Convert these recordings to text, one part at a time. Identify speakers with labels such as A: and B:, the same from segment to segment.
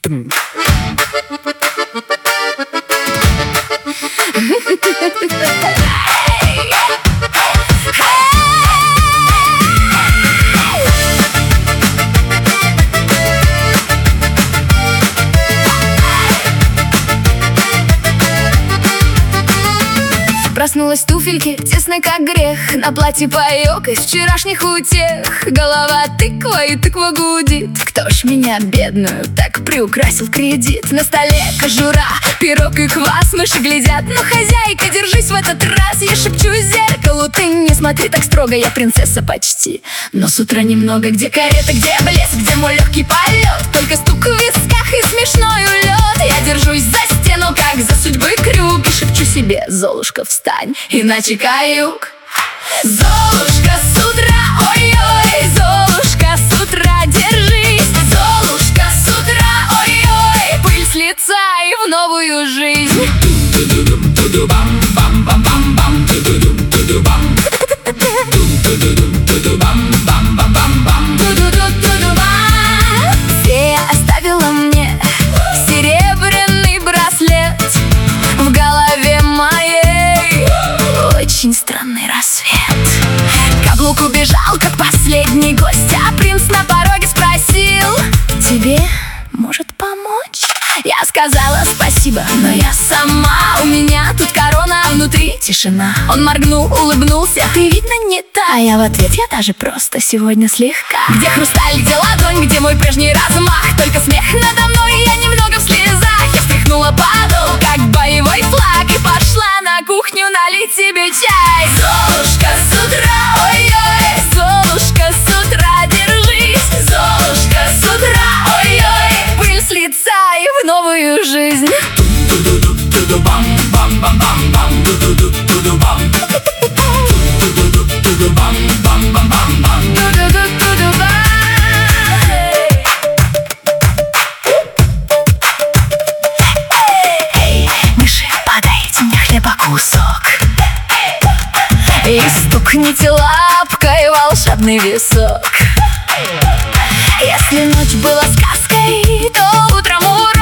A: Проснулась в туфельке, тесной как грех. На платье паёк из вчерашних утех. Голова тыква и тыква гудит. Кто ж меня, бедную, так приукрасил кредит? На столе кожура, пирог и квас. Мыши глядят, ну, хозяйка, держись в этот раз. Я шепчу зеркалу, ты не смотри так строго. Я принцесса почти, но с утра немного. Где карета, где блеск, где мой легкий полет? Только стук в висках и смешной улет. Я держусь за стену, как за судьбы крюк. И шепчу себе: Золушка, встань, иначе каюк. Золушка, с утра, ой-ой, Золушка, с утра, держись. Золушка, с утра, ой-ой, пыль с лица и в новую жизнь. Фея оставила мне серебряный браслет. В голове моей очень странный рассвет. Каблук убежал, как последний гость, а принц на пороге спросил: тебе может помочь? Я сказала спасибо, но я сама. У меня тут корона, а внутри тишина. Он моргнул, улыбнулся: ты, видно, не та. А я в ответ: я даже просто сегодня слегка. Где хрусталь, где ладонь, где мой прежний размах? Только смех надо мной, и я немного в слезах. Я встряхнула подол, как боевой флаг, и пошла на кухню налить себе чай. Золушка, с утра, ой-ой, Золушка, с утра, держись. Золушка, с утра, ой-ой, пыль с лица и в новую жизнь. Мыши, подайте мне хлеба кусок и стукните лапкой волшебный висок. Если ночь была сказкой, то утром урок.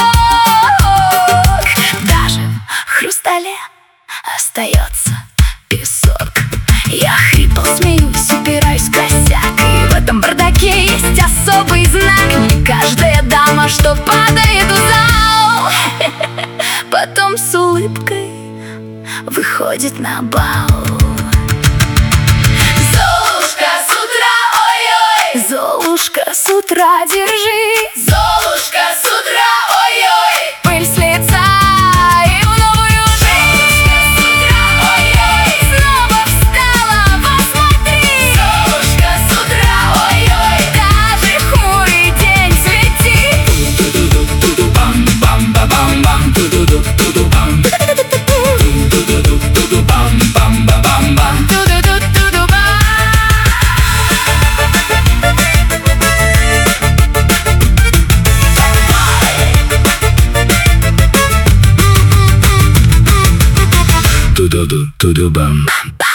A: Даже в хрустале остается песок. Я хрипло смеюсь, упираюсь в косяк, и в этом бардаке есть особый знак. Не каждая дама, что падает в зал, потом с улыбкой выходит на бал. Золушка, с утра, ой-ой, Золушка, с утра, держись. Золушка, с утра, ой-ой, пыль с лица и в новую жизнь. Золушка, с утра, ой-ой, снова встала, посмотри. Золушка, с утра, ой-ой, даже хмурый день светит.
B: Bam.